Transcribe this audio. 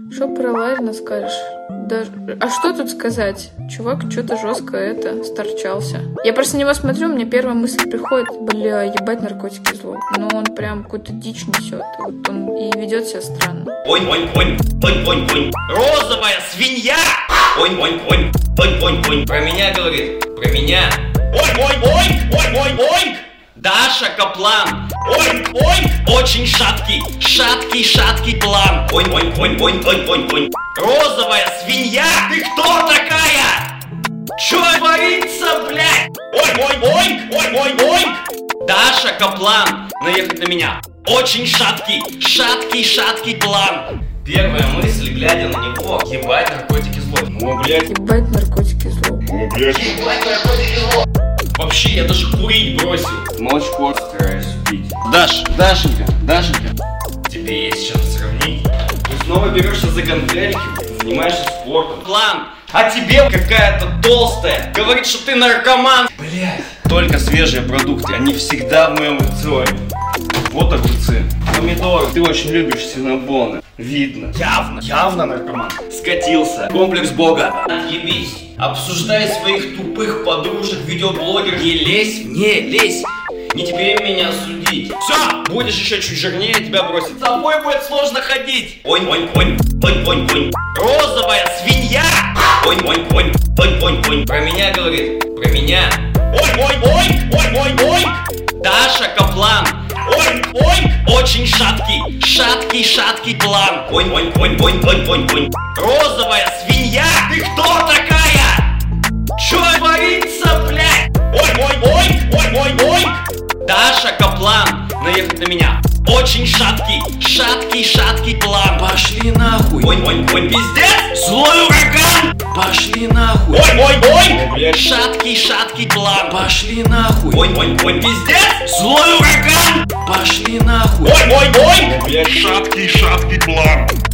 Что про Ларина скажешь? А что тут сказать? Чувак что-то жестко сторчался. Я просто на него смотрю, мне первая мысль приходит: бля, ебать, наркотики зло. Но он прям какую-то дичь несет. Вот он и ведет себя странно. Онь-онь-онь, онь-онь-онь. Розовая свинья! Онь-онь-онь, онь-онь-онь. Про меня говорит, про меня. Онь-онь-онь, онь-онь-онь. Даша Каплан. Онь-онь. Очень шаткий план. Онь-онь-онь-онь-онь-онь. Розовая свинья! Ты кто такая? Чё творится, блядь? Ой-ой-ой, ой-ой-ой! Даша Каплан, наехать на меня. Очень шаткий план. Первая мысль, глядя на него: ебать, наркотики зло. О, блядь. Ебать, наркотики зло. О, блядь. Ебать, наркотики зло. Вообще, я даже курить бросил. Молочко стараюсь пить. Дашенька. Тебе есть чем сравнить? Ты снова берешься за гантельки, занимаешься спортом. План, а тебе какая-то толстая говорит, что ты наркоман. Блять. Только свежие продукты, они всегда в моем рационе. Вот огурцы, помидоры. Ты очень любишь синнабоны. Видно. Явно наркоман. Скатился. Комплекс бога. Отъебись. Обсуждай своих тупых подружек, видеоблогеров. Не лезь. Не теперь меня судить. Все, будешь еще чуть жирнее, тебя бросит. С тобой будет сложно ходить. Онь-онь-онь, онь-онь-онь. Розовая свинья. Онь-онь-онь, онь-онь-онь. Про меня говорит, про меня. Ой-ой-ой, ой-ой-ой. Даша Каплан. Онь-онь. Очень шаткий план. Онь-онь-онь-онь-онь-онь. Розовая свинья. Ты кто такая? Чё творится, блядь? Ой-ой-ой, ой-ой-ой. Даша Каплан, наехать на меня. Очень шаткий план. Пошли нахуй. Онь-онь-онь, пиздец. Злой ураган. Пошли нахуй. Ой-ой-ой. Шаткий план. Пошли нахуй. Онь-онь-онь, пиздец. Злой ураган. Пошли нахуй. Ой-ой-ой. Шаткий план.